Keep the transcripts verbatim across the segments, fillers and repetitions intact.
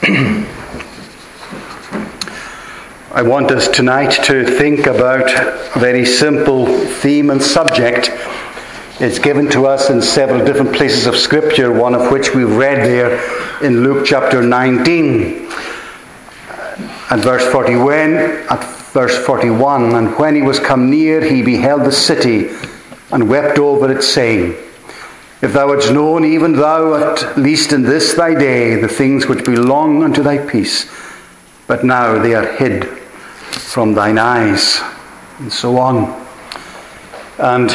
I want us tonight to think about a very simple theme and subject. It's given to us in several different places of Scripture, one of which we've read there in Luke chapter nineteen. At verse forty, when, at verse forty-one, and when he was come near, he beheld the city, and wept over it, saying, If thou hadst known, even thou, at least in this thy day, the things which belong unto thy peace, but now they are hid from thine eyes, and so on. And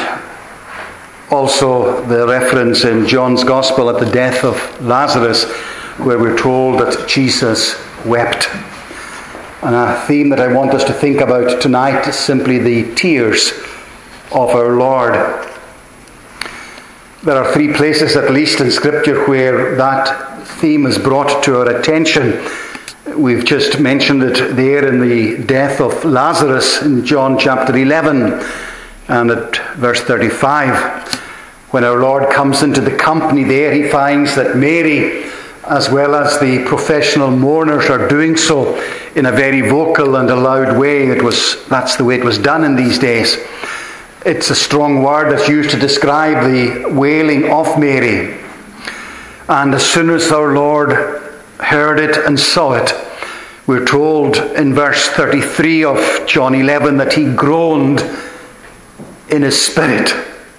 also the reference in John's Gospel at the death of Lazarus, where we're told that Jesus wept. And a theme that I want us to think about tonight is simply the tears of our Lord. There are three places, at least in Scripture, where that theme is brought to our attention. We've just mentioned it there in the death of Lazarus in John chapter eleven and at verse thirty-five. When our Lord comes into the company there, he finds that Mary, as well as the professional mourners, are doing so in a very vocal and a loud way. It was that's the way it was done in these days. It's a strong word that's used to describe the wailing of Mary. And as soon as our Lord heard it and saw it, we're told in verse thirty-three of John eleven that he groaned in his spirit.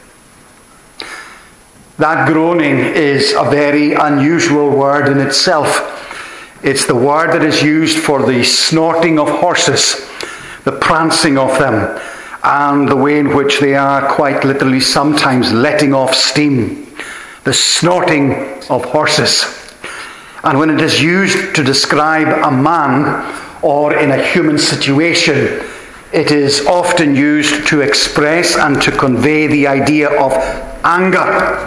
That groaning is a very unusual word in itself. It's the word that is used for the snorting of horses, the prancing of them, and the way in which they are quite literally sometimes letting off steam. The snorting of horses. And when it is used to describe a man or in a human situation, it is often used to express and to convey the idea of anger.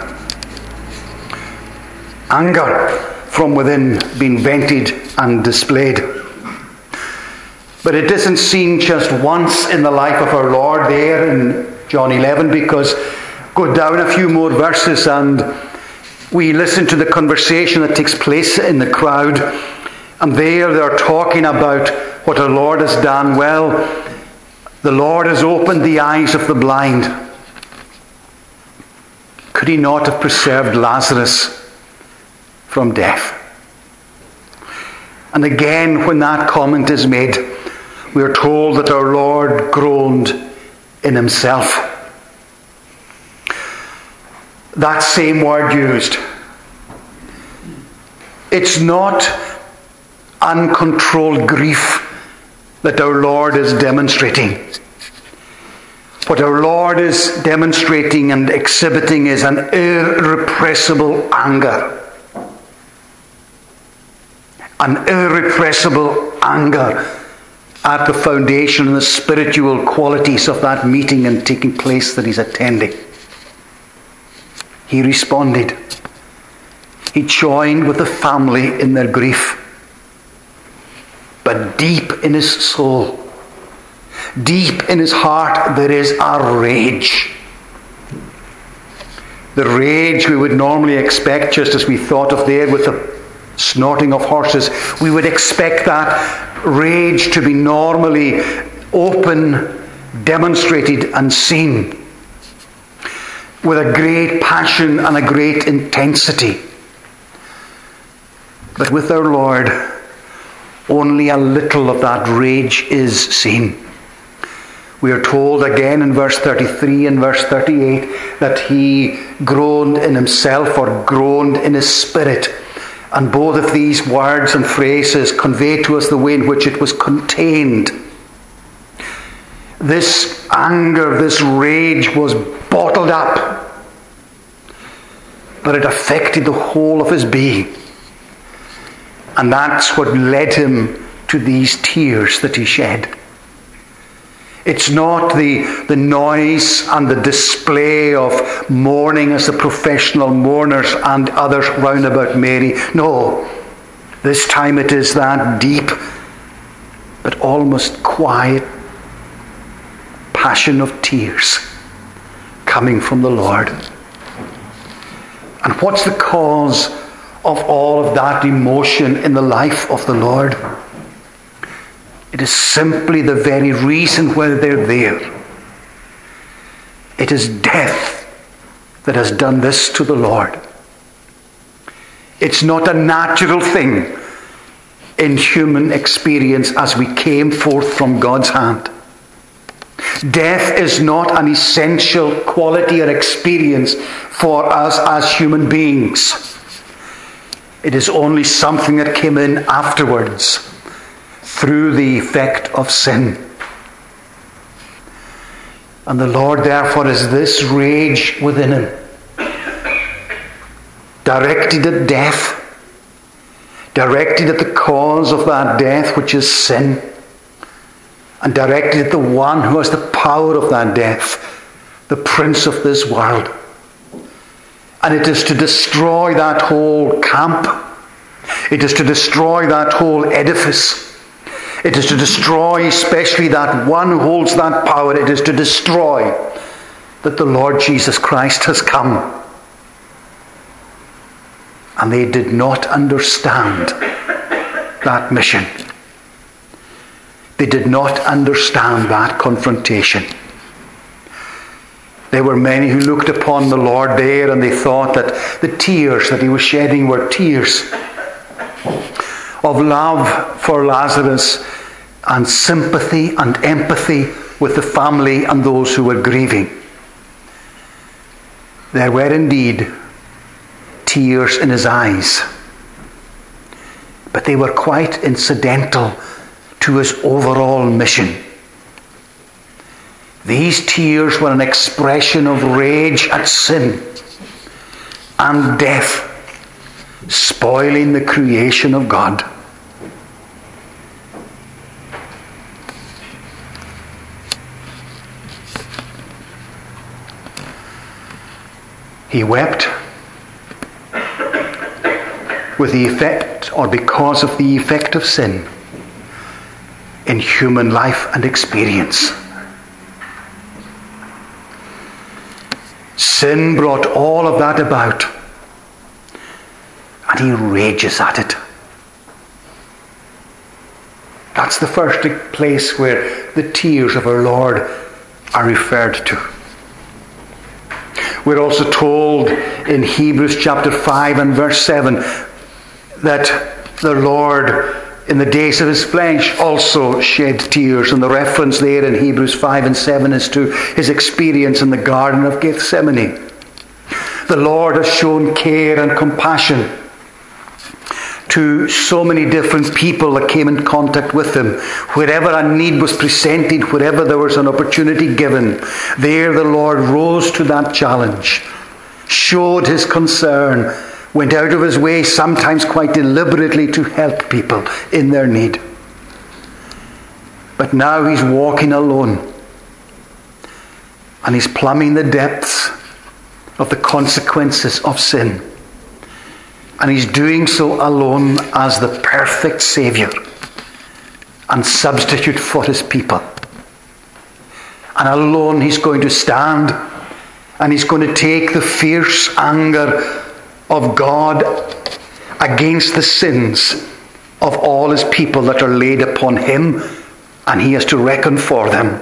Anger from within being vented and displayed. But it isn't seen just once in the life of our Lord there in John eleven, because go down a few more verses and we listen to the conversation that takes place in the crowd, and there they're talking about what our Lord has done. Well, the Lord has opened the eyes of the blind. Could he not have preserved Lazarus from death? And again, when that comment is made, we are told that our Lord groaned in himself. That same word used. It's not uncontrolled grief that our Lord is demonstrating. What our Lord is demonstrating and exhibiting is an irrepressible anger. An irrepressible anger at the foundation and the spiritual qualities of that meeting and taking place that he's attending. He responded. He joined with the family in their grief. But deep in his soul, deep in his heart, there is a rage. The rage we would normally expect, just as we thought of there with the snorting of horses, we would expect that rage to be normally open, demonstrated and seen with a great passion and a great intensity. But with our Lord, only a little of that rage is seen. We are told again in verse thirty-three and verse thirty-eight that he groaned in himself, or groaned in his spirit. And both of these words and phrases convey to us the way in which it was contained. This anger, this rage was bottled up, but it affected the whole of his being. And that's what led him to these tears that he shed. It's not the, the noise and the display of mourning as the professional mourners and others round about Mary. No, this time it is that deep but almost quiet passion of tears coming from the Lord. And what's the cause of all of that emotion in the life of the Lord. It is simply the very reason why they're there. It is death that has done this to the Lord. It's not a natural thing in human experience as we came forth from God's hand. Death is not an essential quality or experience for us as human beings. It is only something that came in afterwards through the effect of sin. And the Lord therefore has this rage within him, directed at death, directed at the cause of that death, which is sin, and directed at the one who has the power of that death, the prince of this world. And it is to destroy that whole camp. It is to destroy that whole edifice. It is to destroy especially that one who holds that power. It is to destroy that the Lord Jesus Christ has come. And they did not understand that mission. They did not understand that confrontation. There were many who looked upon the Lord there and they thought that the tears that he was shedding were tears of love for Lazarus and sympathy and empathy with the family and those who were grieving. There were indeed tears in his eyes, but they were quite incidental to his overall mission. These tears were an expression of rage at sin and death, spoiling the creation of God. He wept with the effect, or because of the effect of sin in human life and experience. Sin brought all of that about, and he rages at it. That's the first place where the tears of our Lord are referred to. We're also told in Hebrews chapter five and verse seven that the Lord in the days of his flesh also shed tears. And the reference there in Hebrews five and seven is to his experience in the Garden of Gethsemane. The Lord has shown care and compassion to so many different people that came in contact with him. Wherever a need was presented, wherever there was an opportunity given, there the Lord rose to that challenge, showed his concern, went out of his way, sometimes quite deliberately, to help people in their need. But now he's walking alone, and he's plumbing the depths of the consequences of sin. And he's doing so alone as the perfect Saviour and substitute for his people. And alone he's going to stand, and he's going to take the fierce anger of God against the sins of all his people that are laid upon him, and he has to reckon for them.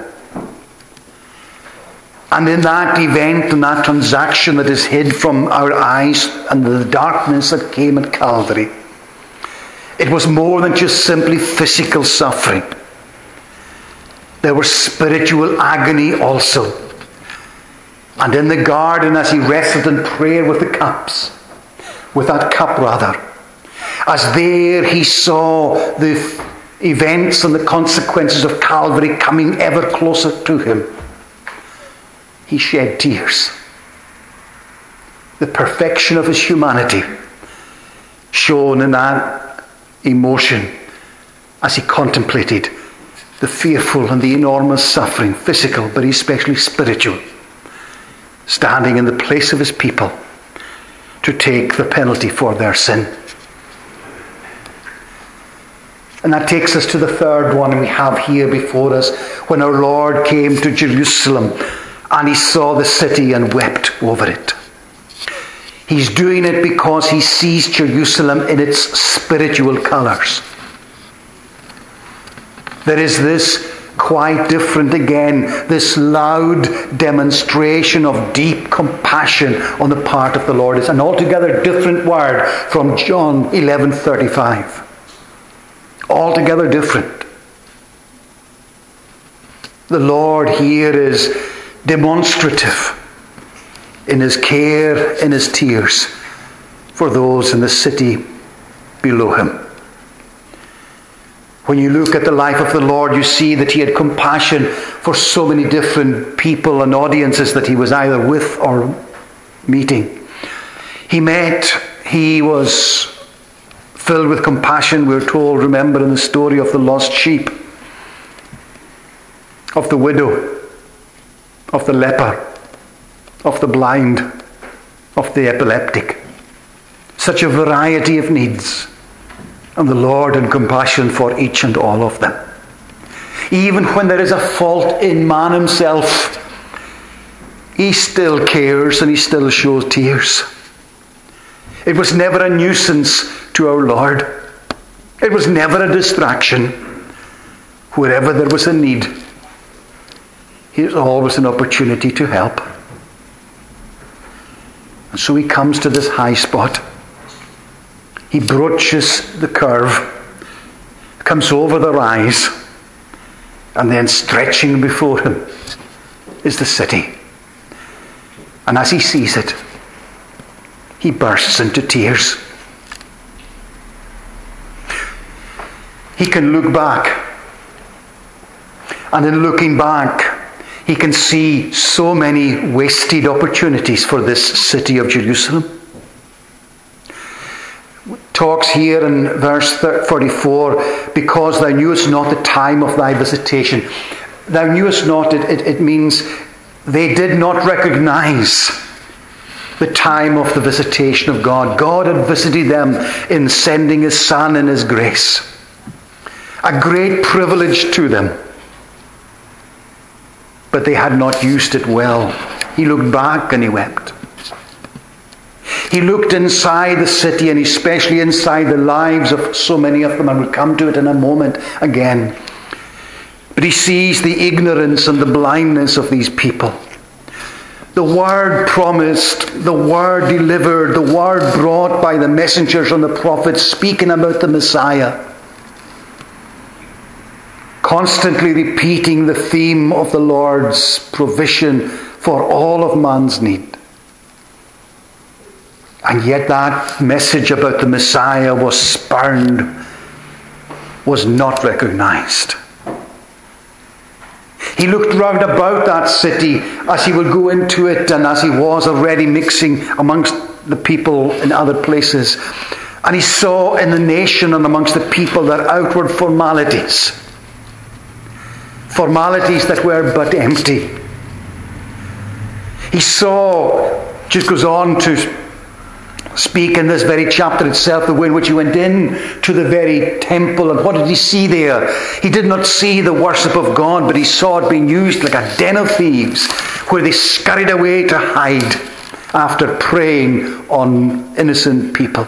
And in that event, in that transaction that is hid from our eyes and the darkness that came at Calvary, it was more than just simply physical suffering. There was spiritual agony also. And in the garden, as he wrestled in prayer with the cups, with that cup rather, as there he saw the events and the consequences of Calvary coming ever closer to him, he shed tears. The perfection of his humanity shown in that emotion as he contemplated the fearful and the enormous suffering, physical but especially spiritual, standing in the place of his people to take the penalty for their sin. And that takes us to the third one we have here before us, when our Lord came to Jerusalem and he saw the city and wept over it. He He's doing it because he sees Jerusalem in its spiritual colours. There is this quite different again, this loud demonstration of deep compassion on the part of the Lord. It's an altogether different word from John eleven thirty-five. Altogether different. The Lord here is demonstrative in his care, in his tears for those in the city below him. When you look at the life of the Lord, you see that he had compassion for so many different people and audiences that he was either with or meeting. He met, he was filled with compassion, we're told, remember in the story of the lost sheep, of the widow, of the leper, of the blind, of the epileptic. Such a variety of needs. And the Lord in compassion for each and all of them. Even when there is a fault in man himself, he still cares and he still shows tears. It was never a nuisance to our Lord. It was never a distraction. Wherever there was a need, here's always an opportunity to help. And so he comes to this high spot. He broaches the curve, comes over the rise, and then stretching before him is the city. And as he sees it, he bursts into tears. He can look back, and in looking back, he can see so many wasted opportunities for this city of Jerusalem. Talks here in verse forty-four, because thou knewest not the time of thy visitation. Thou knewest not, it, it, it means they did not recognize the time of the visitation of God. God had visited them in sending his Son in his grace. A great privilege to them. But they had not used it well. He looked back and he wept. He looked inside the city, and especially inside the lives of so many of them, and we'll come to it in a moment again. But he sees the ignorance and the blindness of these people. The word promised, the word delivered, the word brought by the messengers and the prophets speaking about the Messiah. Constantly repeating the theme of the Lord's provision for all of man's need. And yet that message about the Messiah was spurned, was not recognized. He looked round about that city as he would go into it, and as he was already mixing amongst the people in other places. And he saw in the nation and amongst the people their outward formalities. Formalities that were but empty. He saw, just goes on to speak in this very chapter itself, the way in which he went in to the very temple. And what did he see there? He did not see the worship of God, but he saw it being used like a den of thieves, where they scurried away to hide after preying on innocent people.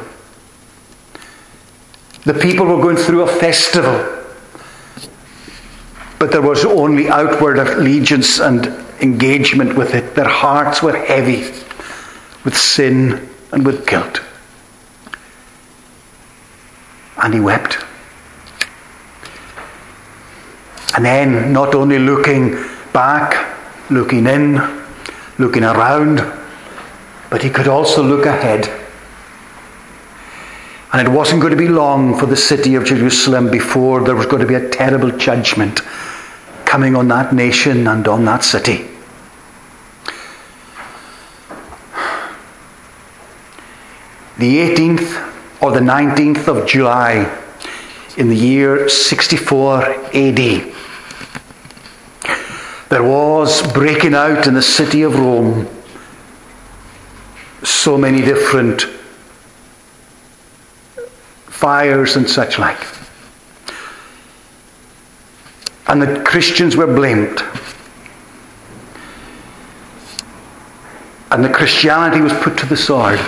The people were going through a festival, but there was only outward allegiance and engagement with it. Their hearts were heavy with sin and with guilt. And he wept. And then, not only looking back, looking in, looking around, but he could also look ahead. And it wasn't going to be long for the city of Jerusalem before there was going to be a terrible judgment coming on that nation and on that city. The eighteenth or the nineteenth of July in the year sixty-four A D, there was breaking out in the city of Rome so many different fires and such like. And the Christians were blamed. And the Christianity was put to the sword.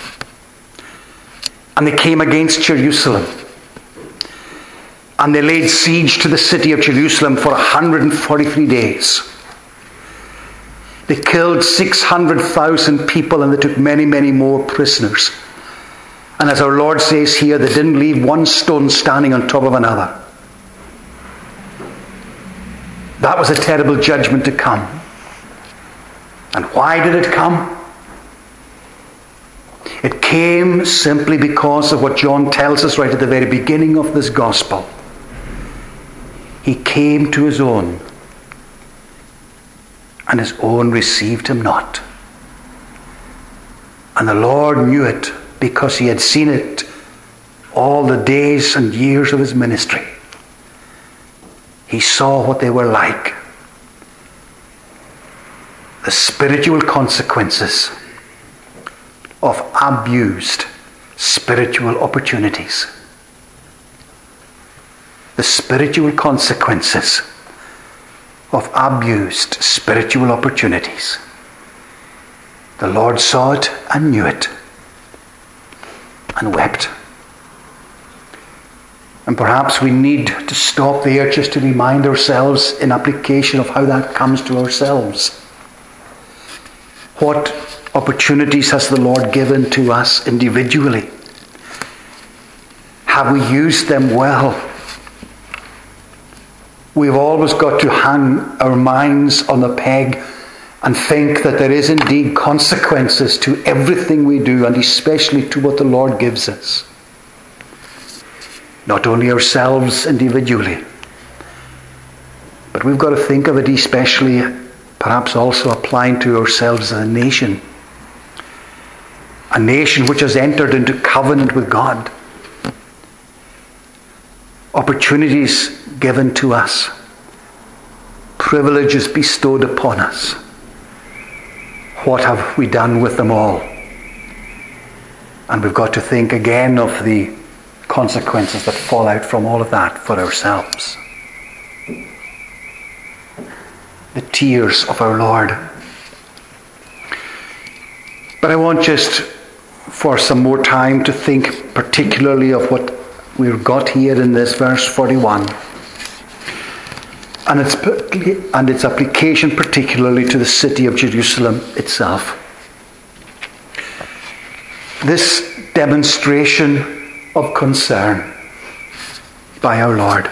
And they came against Jerusalem. And they laid siege to the city of Jerusalem for one hundred forty-three days. They killed six hundred thousand people, and they took many, many more prisoners. And as our Lord says here, they didn't leave one stone standing on top of another. That was a terrible judgment to come. And why did it come? It came simply because of what John tells us right at the very beginning of this gospel. He came to his own, and his own received him not. And the Lord knew it, because he had seen it all the days and years of his ministry. He saw what they were like. The spiritual consequences of abused spiritual opportunities. The spiritual consequences of abused spiritual opportunities. The Lord saw it and knew it and wept. And perhaps we need to stop there just to remind ourselves in application of how that comes to ourselves. What opportunities has the Lord given to us individually? Have we used them well? We've always got to hang our minds on the peg and think that there is indeed consequences to everything we do, and especially to what the Lord gives us. Not only ourselves individually, but we've got to think of it especially, perhaps also applying to ourselves as a nation. A nation which has entered into covenant with God. Opportunities given to us. Privileges bestowed upon us. What have we done with them all? And we've got to think again of the consequences that fall out from all of that for ourselves. The tears of our Lord. But I want just for some more time to think particularly of what we've got here in this verse forty-one. And its, and its application particularly to the city of Jerusalem itself. This demonstration of concern by our Lord.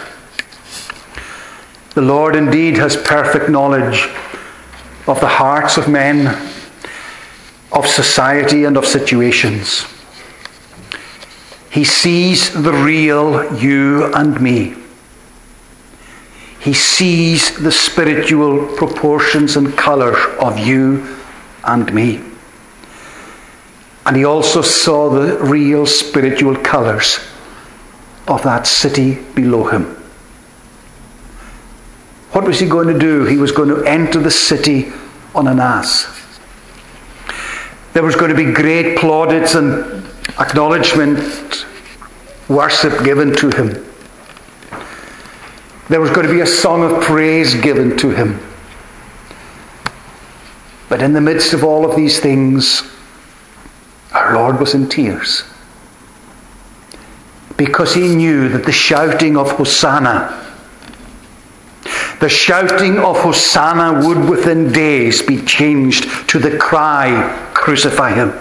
The Lord indeed has perfect knowledge of the hearts of men, of society and of situations. He sees the real you and me. He sees the spiritual proportions and colour of you and me. And he also saw the real spiritual colours of that city below him. What was he going to do? He was going to enter the city on an ass. There was going to be great plaudits and acknowledgement, worship given to him. There was going to be a song of praise given to him. But in the midst of all of these things, our Lord was in tears. Because he knew that the shouting of Hosanna, the shouting of Hosanna would within days be changed to the cry, crucify him.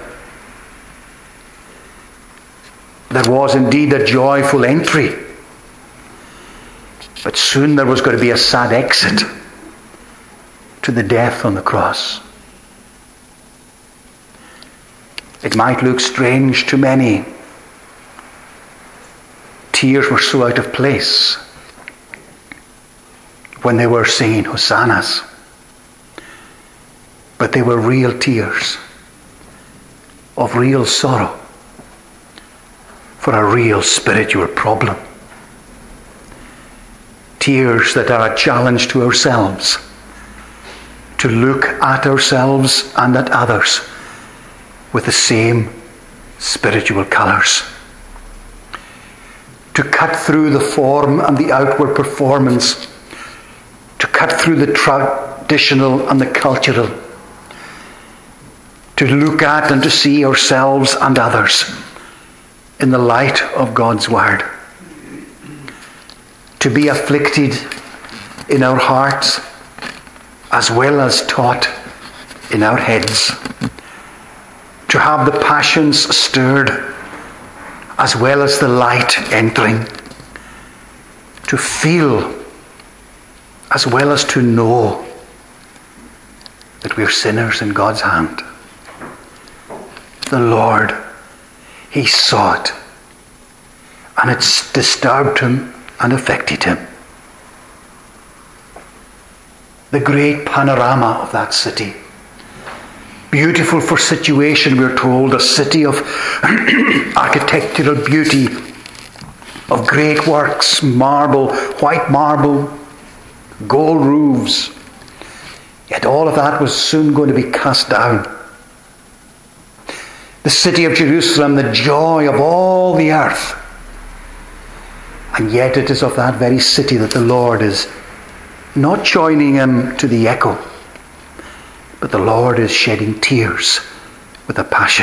There was indeed a joyful entry. But soon there was going to be a sad exit to the death on the cross. It might look strange to many. Tears were so out of place when they were singing hosannas. But they were real tears of real sorrow for a real spiritual problem. Tears that are a challenge to ourselves, to look at ourselves and at others with the same spiritual colours. To cut through the form and the outward performance, to cut through the traditional and the cultural, to look at and to see ourselves and others in the light of God's word. To be afflicted in our hearts as well as taught in our heads. To have the passions stirred as well as the light entering. To feel as well as to know that we're sinners in God's hand. The Lord, he saw it, and it's disturbed him and affected him. The great panorama of that city. Beautiful for situation, we're told, a city of architectural beauty, of great works, marble, white marble, gold roofs. Yet all of that was soon going to be cast down. The city of Jerusalem, the joy of all the earth. And yet it is of that very city that the Lord is not joining him to the echo, but the Lord is shedding tears with a passion.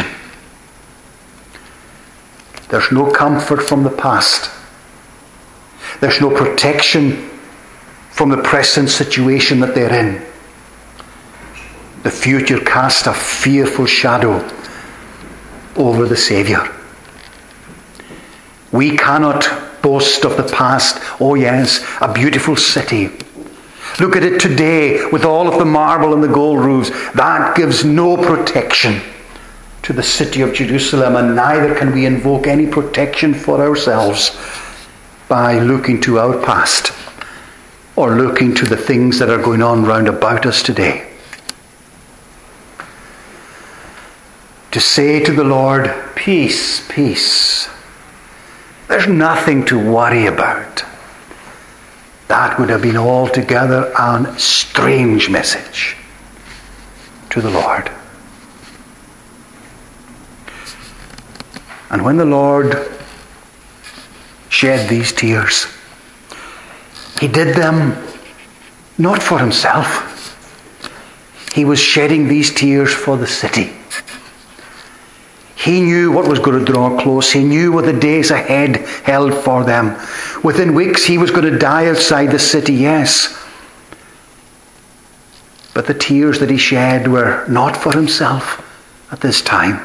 There's no comfort from the past. There's no protection from the present situation that they're in. The future casts a fearful shadow over the Saviour. We cannot boast of the past. Oh yes, a beautiful city. Look at it today with all of the marble and the gold roofs. That gives no protection to the city of Jerusalem, and neither can we invoke any protection for ourselves by looking to our past or looking to the things that are going on round about us today. To say to the Lord, peace, peace. There's nothing to worry about. That would have been altogether a strange message to the Lord. And when the Lord shed these tears, he did them not for himself. He was shedding these tears for the city. He knew what was going to draw close. He knew what the days ahead held for them. Within weeks he was going to die outside the city, yes. But the tears that he shed were not for himself at this time.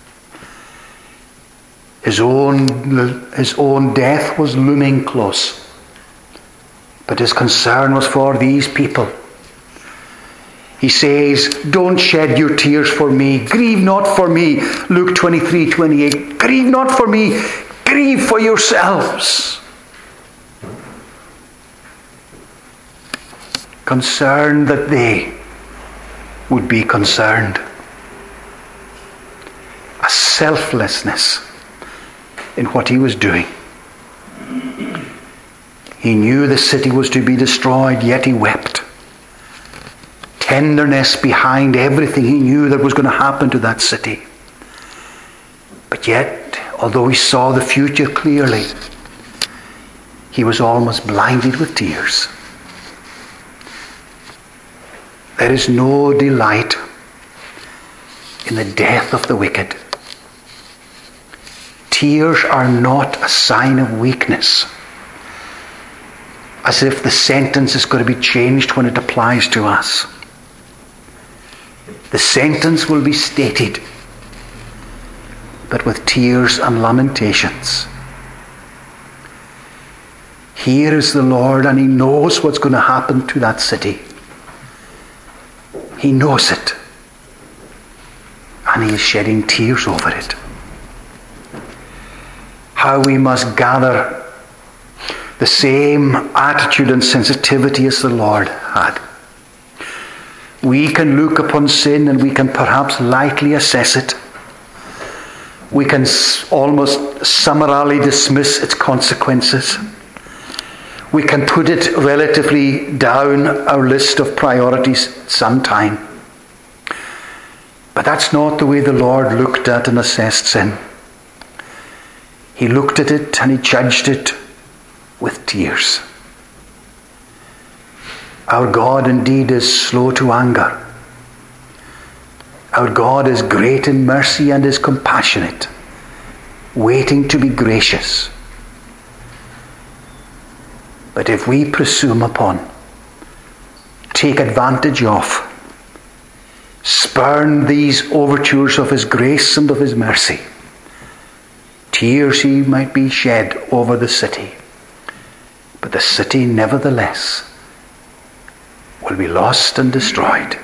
His own, his own death was looming close. But his concern was for these people. He says, don't shed your tears for me. Grieve not for me. Luke twenty-three twenty-eight. Grieve not for me. Grieve for yourselves. Concerned that they would be concerned. A selflessness in what he was doing. He knew the city was to be destroyed, yet he wept. Tenderness behind everything he knew that was going to happen to that city. But yet, although he saw the future clearly, he was almost blinded with tears. There is no delight in the death of the wicked. Tears are not a sign of weakness, as if the sentence is going to be changed when it applies to us. The sentence will be stated, but with tears and lamentations. Here is the Lord, and he knows what's going to happen to that city. He knows it. And he is shedding tears over it. How we must gather the same attitude and sensitivity as the Lord had. We can look upon sin and we can perhaps lightly assess it. We can almost summarily dismiss its consequences. We can put it relatively down our list of priorities sometime. But that's not the way the Lord looked at and assessed sin. He looked at it and he judged it with tears. Our God indeed is slow to anger Our God is great in mercy and is compassionate, waiting to be gracious. But if we presume upon, take advantage of, spurn these overtures of his grace and of his mercy, tears he might be shed over the city, but the city nevertheless will be lost and destroyed.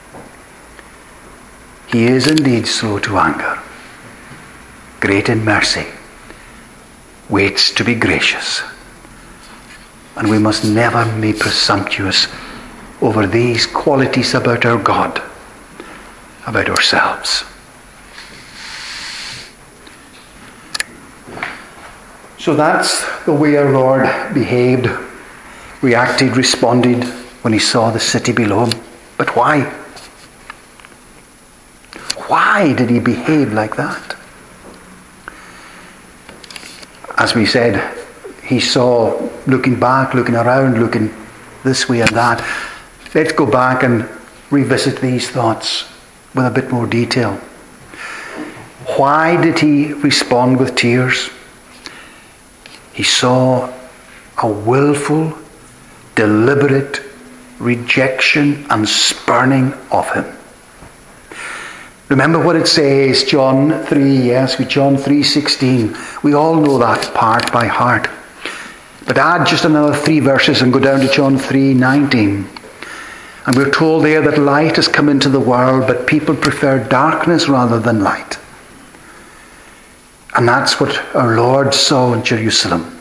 He is indeed slow to anger, great in mercy, waits to be gracious. And we must never be presumptuous over these qualities about our God, about ourselves. So that's the way our Lord behaved, reacted, responded when he saw the city below him. But why? Why did he behave like that? As we said, he saw, looking back, looking around, looking this way and that. Let's go back and revisit these thoughts with a bit more detail. Why did he respond with tears? He saw a willful, deliberate rejection and spurning of him. Remember what it says, John three, yes, with John three sixteen. We all know that part by heart. But add just another three verses and go down to John three nineteen. And we're told there that light has come into the world, but people prefer darkness rather than light. And that's what our Lord saw in Jerusalem.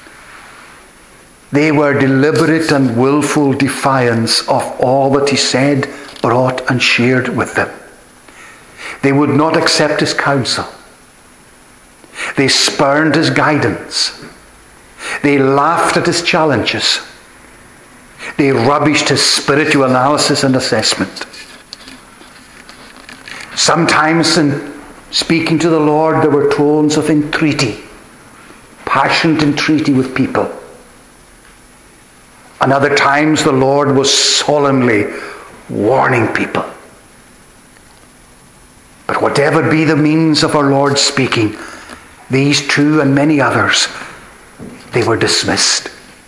They were deliberate and willful defiance of all that he said, brought and shared with them. They would not accept his counsel. They spurned his guidance. They laughed at his challenges. They rubbished his spiritual analysis and assessment. Sometimes in speaking to the Lord, there were tones of entreaty, passionate entreaty with people. And other times the Lord was solemnly warning people. But whatever be the means of our Lord speaking, these two and many others, they were dismissed.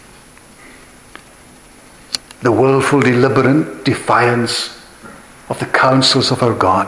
The willful, deliberate defiance of the counsels of our God.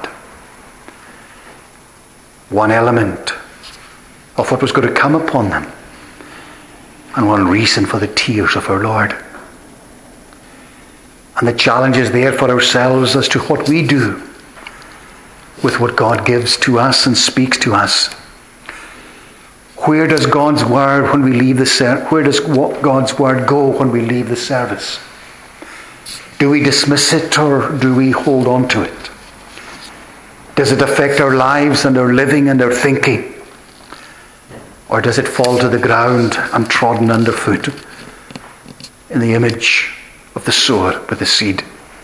One element of what was going to come upon them, and one reason for the tears of our Lord. And the challenge is there for ourselves as to what we do with what God gives to us and speaks to us. Where does God's word when we leave the ser- where does God's word go when we leave the service? Do we dismiss it or do we hold on to it? Does it affect our lives and our living and our thinking? Or does it fall to the ground and trodden underfoot in the image of the sower with the seed?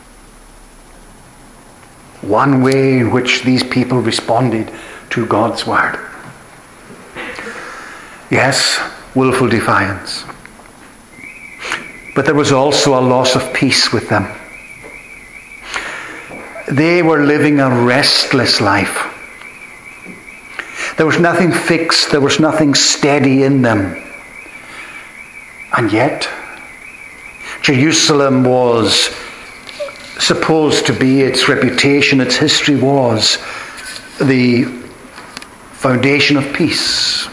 One way in which these people responded to God's word. Yes, willful defiance. But there was also a loss of peace with them. They were living a restless life. There was nothing fixed, there was nothing steady in them. And yet, Jerusalem was supposed to be, its reputation, its history was the foundation of peace.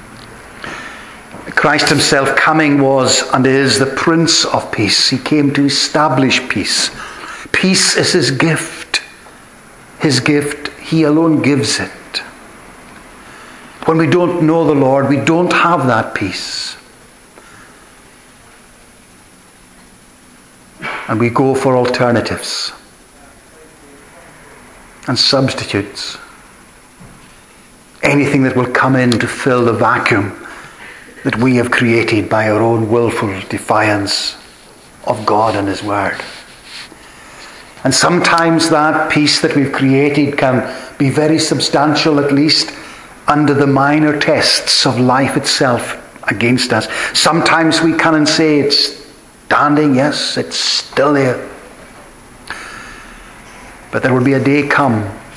Christ himself coming was and is the Prince of Peace. He came to establish peace. Peace is his gift. His gift, he alone gives it. When we don't know the Lord, we don't have that peace. And we go for alternatives and substitutes. Anything that will come in to fill the vacuum that we have created by our own willful defiance of God and his word. And sometimes that peace that we've created can be very substantial, at least under the minor tests of life itself against us. Sometimes we can say it's standing, yes, it's still there. But there will be a day come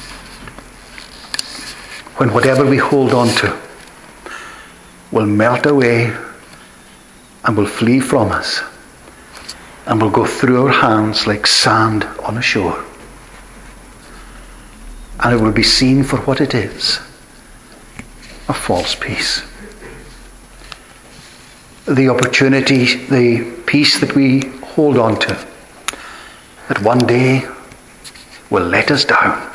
when whatever we hold on to will melt away and will flee from us and will go through our hands like sand on a shore. And it will be seen for what it is, a false peace. The opportunity, the peace that we hold on to, that one day will let us down.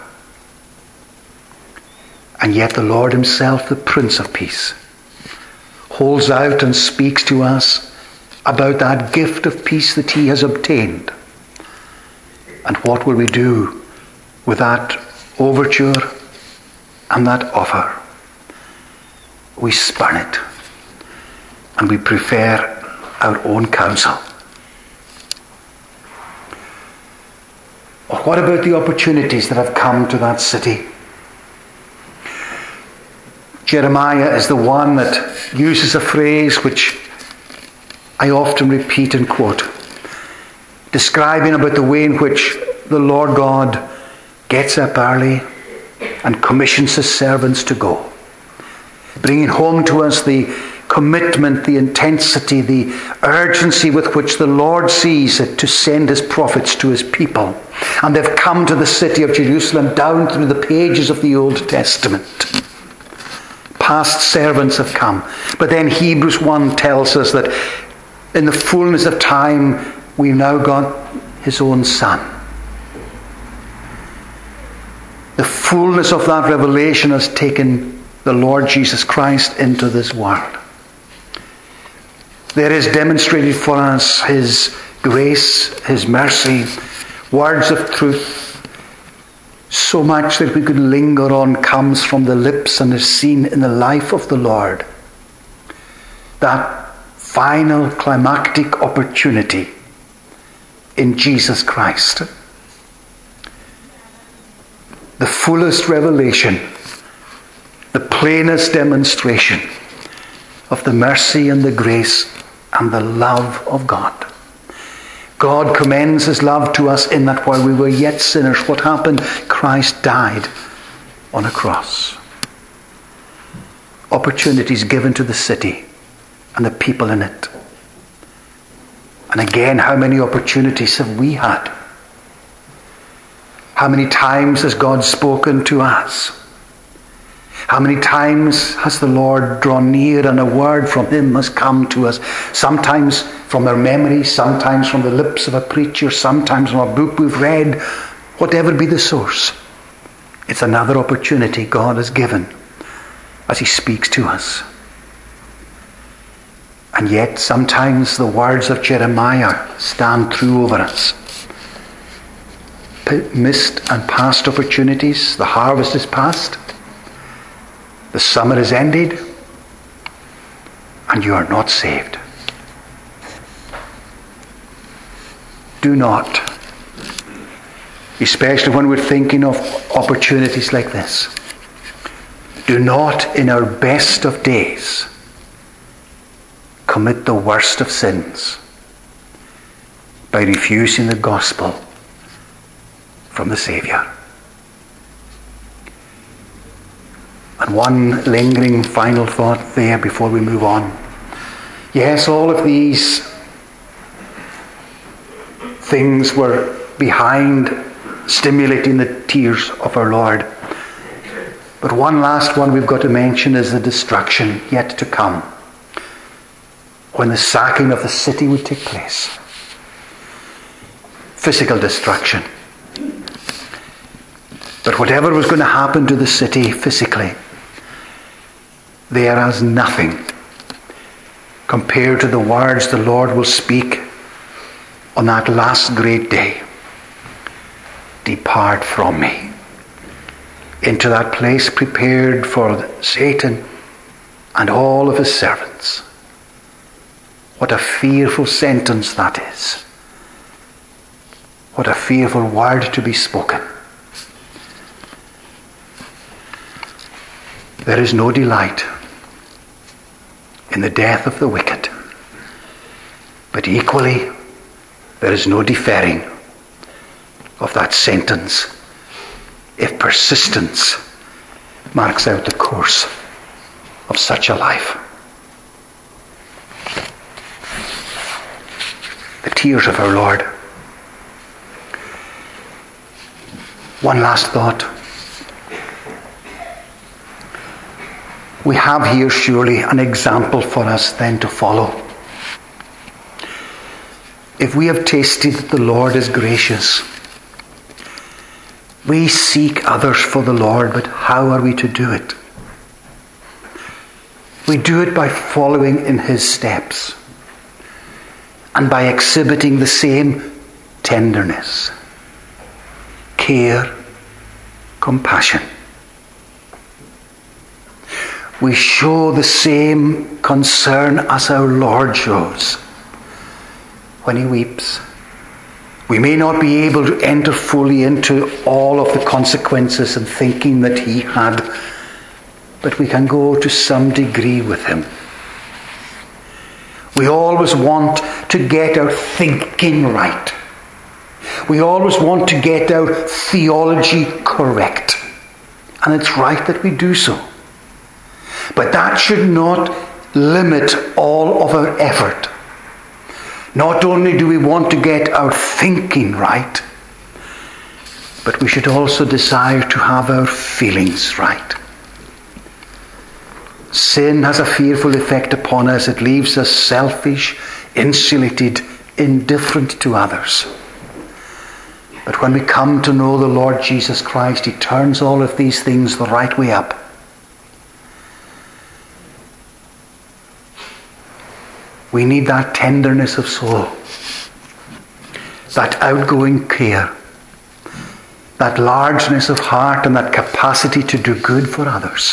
And yet the Lord himself, the Prince of Peace, holds out and speaks to us about that gift of peace that he has obtained. And what will we do with that overture and that offer? We spurn it, and we prefer our own counsel. Or what about the opportunities that have come to that city? Jeremiah is the one that uses a phrase which I often repeat and quote, describing about the way in which the Lord God gets up early and commissions his servants to go, bringing home to us the commitment, the intensity, the urgency with which the Lord sees it to send his prophets to his people. And they've come to the city of Jerusalem down through the pages of the Old Testament. Past servants have come. But then Hebrews one tells us that in the fullness of time, we've now got his own Son. The fullness of that revelation has taken the Lord Jesus Christ into this world. There is demonstrated for us his grace, his mercy, words of truth. So much that we could linger on comes from the lips and is seen in the life of the Lord. That final climactic opportunity in Jesus Christ. The fullest revelation, the plainest demonstration of the mercy and the grace and the love of God. God commends his love to us in that while we were yet sinners, what happened? Christ died on a cross. Opportunities given to the city and the people in it. And again, how many opportunities have we had? How many times has God spoken to us? How many times has the Lord drawn near and a word from him has come to us? Sometimes from our memory, sometimes from the lips of a preacher, sometimes from a book we've read. Whatever be the source, it's another opportunity God has given as he speaks to us. And yet sometimes the words of Jeremiah stand true over us. Missed and past opportunities. The harvest is past. The summer is ended, and you are not saved. Do not, especially when we're thinking of opportunities like this, do not in our best of days commit the worst of sins by refusing the gospel from the Saviour. And one lingering final thought there before we move on. Yes, all of these things were behind stimulating the tears of our Lord. But one last one we've got to mention is the destruction yet to come, when the sacking of the city would take place. Physical destruction. But whatever was going to happen to the city physically, they are as nothing compared to the words the Lord will speak on that last great day. Depart from me into that place prepared for Satan and all of his servants. What a fearful sentence that is. What a fearful word to be spoken. There is no delight in the death of the wicked, but equally there is no deferring of that sentence if persistence marks out the course of such a life. The tears of our Lord. One last thought. We have here surely an example for us then to follow. If we have tasted that the Lord is gracious, we seek others for the Lord, but how are we to do it? We do it by following in his steps and by exhibiting the same tenderness, care, compassion. We show the same concern as our Lord shows when he weeps. We may not be able to enter fully into all of the consequences and thinking that he had, but we can go to some degree with him. We always want to get our thinking right. We always want to get our theology correct. And it's right that we do so. But that should not limit all of our effort. Not only do we want to get our thinking right, but we should also desire to have our feelings right. Sin has a fearful effect upon us. It leaves us selfish, insulated, indifferent to others. But when we come to know the Lord Jesus Christ, he turns all of these things the right way up. We need that tenderness of soul, that outgoing care, that largeness of heart, and that capacity to do good for others.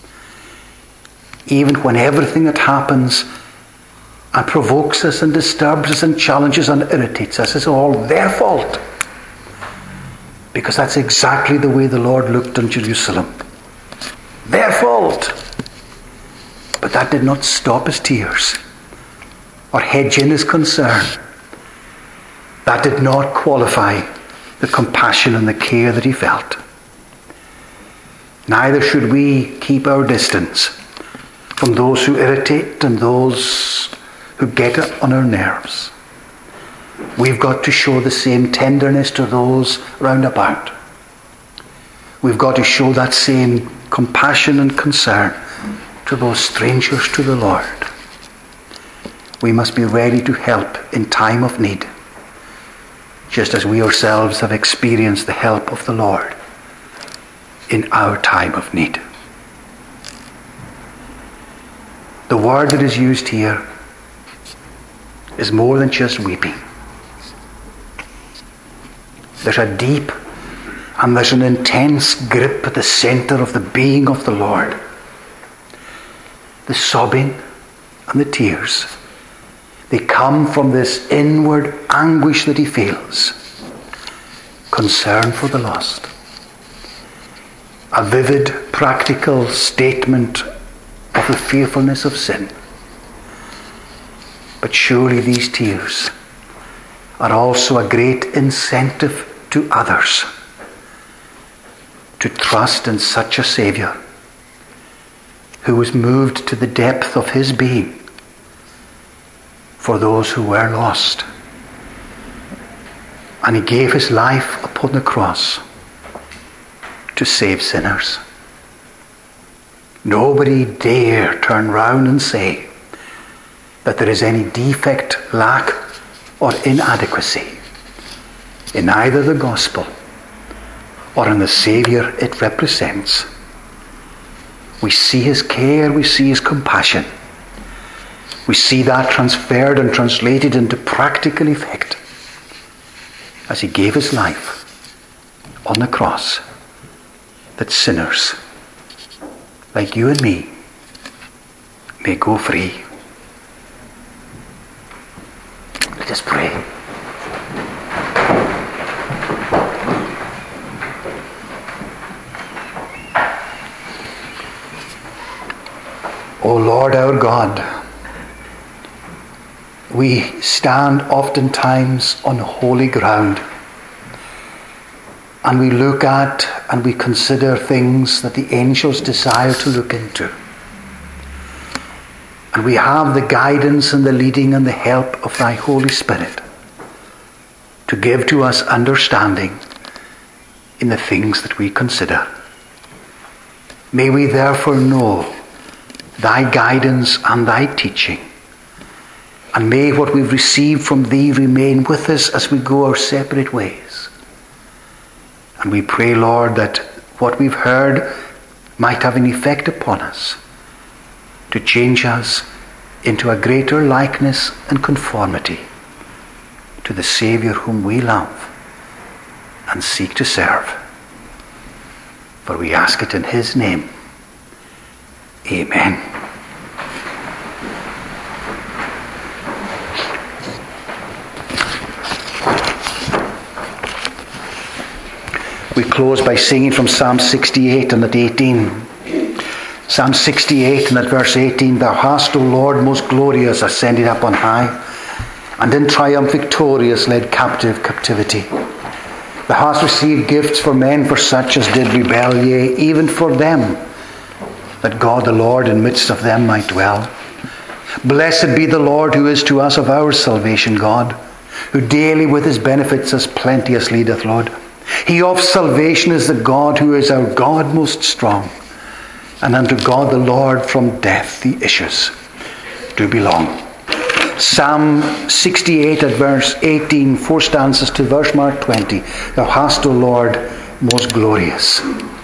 Even when everything that happens and provokes us and disturbs us and challenges and irritates us is all their fault. Because that's exactly the way the Lord looked on Jerusalem. Their fault. But that did not stop his tears or hedge in his concern. That did not qualify the compassion and the care that he felt. Neither should we keep our distance from those who irritate and those who get on our nerves. We've got to show the same tenderness to those round about. We've got to show that same compassion and concern to those strangers to the Lord. We must be ready to help in time of need, just as we ourselves have experienced the help of the Lord in our time of need. The word that is used here is more than just weeping. There's a deep and there's an intense grip at the center of the being of the Lord. The sobbing and the tears, they come from this inward anguish that he feels. Concern for the lost. A vivid, practical statement of the fearfulness of sin. But surely these tears are also a great incentive to others to trust in such a Saviour who was moved to the depth of his being for those who were lost. And he gave his life upon the cross to save sinners. Nobody dare turn round and say that there is any defect, lack, or inadequacy in either the gospel or in the Saviour it represents. We see his care, we see his compassion. We see that transferred and translated into practical effect as he gave his life on the cross, that sinners like you and me may go free. Let us pray. O Lord our God, we stand oftentimes on holy ground and we look at and we consider things that the angels desire to look into. And we have the guidance and the leading and the help of thy Holy Spirit to give to us understanding in the things that we consider. May we therefore know thy guidance and thy teaching. And may what we've received from thee remain with us as we go our separate ways. And we pray, Lord, that what we've heard might have an effect upon us to change us into a greater likeness and conformity to the Saviour whom we love and seek to serve. For we ask it in his name. Amen. We close by singing from Psalm sixty-eight and at eighteen. Psalm sixty-eight and at verse eighteen. Thou hast, O Lord, most glorious, ascended up on high, and in triumph victorious led captive captivity. Thou hast received gifts for men, for such as did rebel, yea, even for them, that God the Lord in midst of them might dwell. Blessed be the Lord, who is to us of our salvation God, who daily with his benefits us plenteous leadeth, Lord. He of salvation is the God, who is our God most strong, and unto God the Lord from death the issues do belong. Psalm sixty-eight at verse eighteen, four stanzas to verse mark twenty. Thou hast, O Lord, most glorious.